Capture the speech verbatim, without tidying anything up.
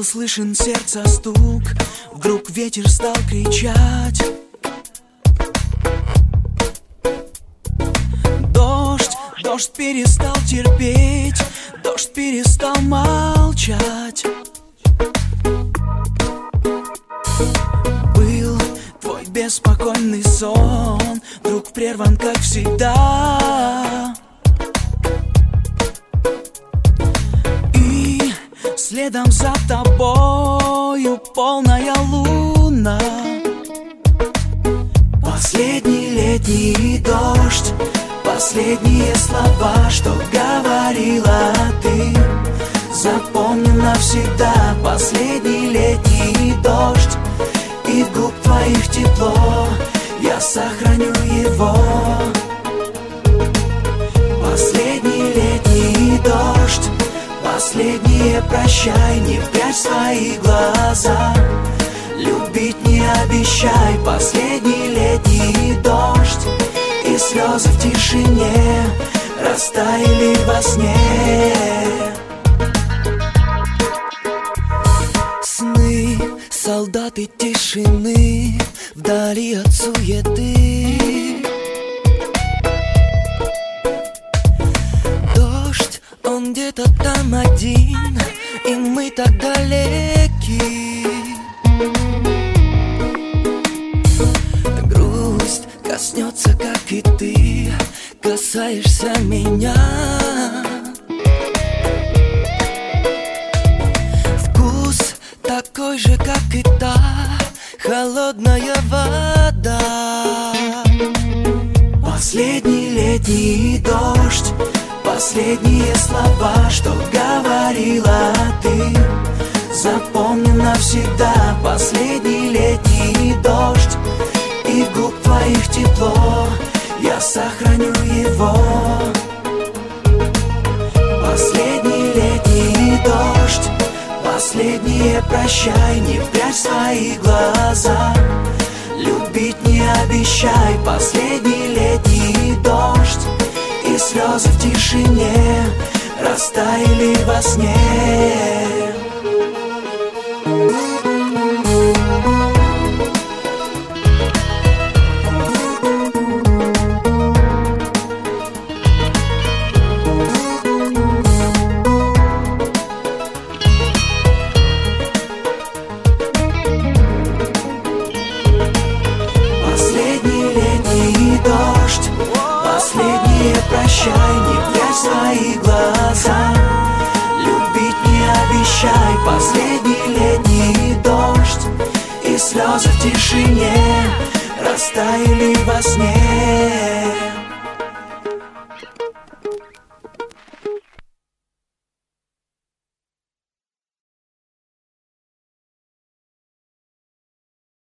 слышен сердца стук, вдруг ветер стал кричать. Дождь, дождь перестал терпеть, дождь перестал молчать. Был твой беспокойный сон, вдруг прерван, как всегда. И следом за тобою полная луна. Последний летний дождь, последние слова, что говорила ты, запомни навсегда. Последний летний дождь, и губ твоих тепло, я сохраню его. Последний летний дождь, последнее прощай, не прячь свои глаза, любить не обещай. Последний летний дождь, и слезы в тишине растаяли во сне. Сны, солдаты тишины, вдали от суеты. Дождь, он где-то там один, и мы так далеки. Грусть коснется, как и ты, касаешься меня. Вкус такой же, как и та холодная вода. Последний летний дождь, последние слова, что говорила ты, запомни навсегда. Последний летний дождь, и губ твоих тепло, я сохраню его. Последний летний дождь, последнее прощай, не прячь свои глаза, любить не обещай. Последний летний дождь, и слезы в тишине растаяли во сне. Дождь, последнее прощай, не прячь свои глаза, любить не обещай. Последний летний дождь, и слезы в тишине растаяли во сне.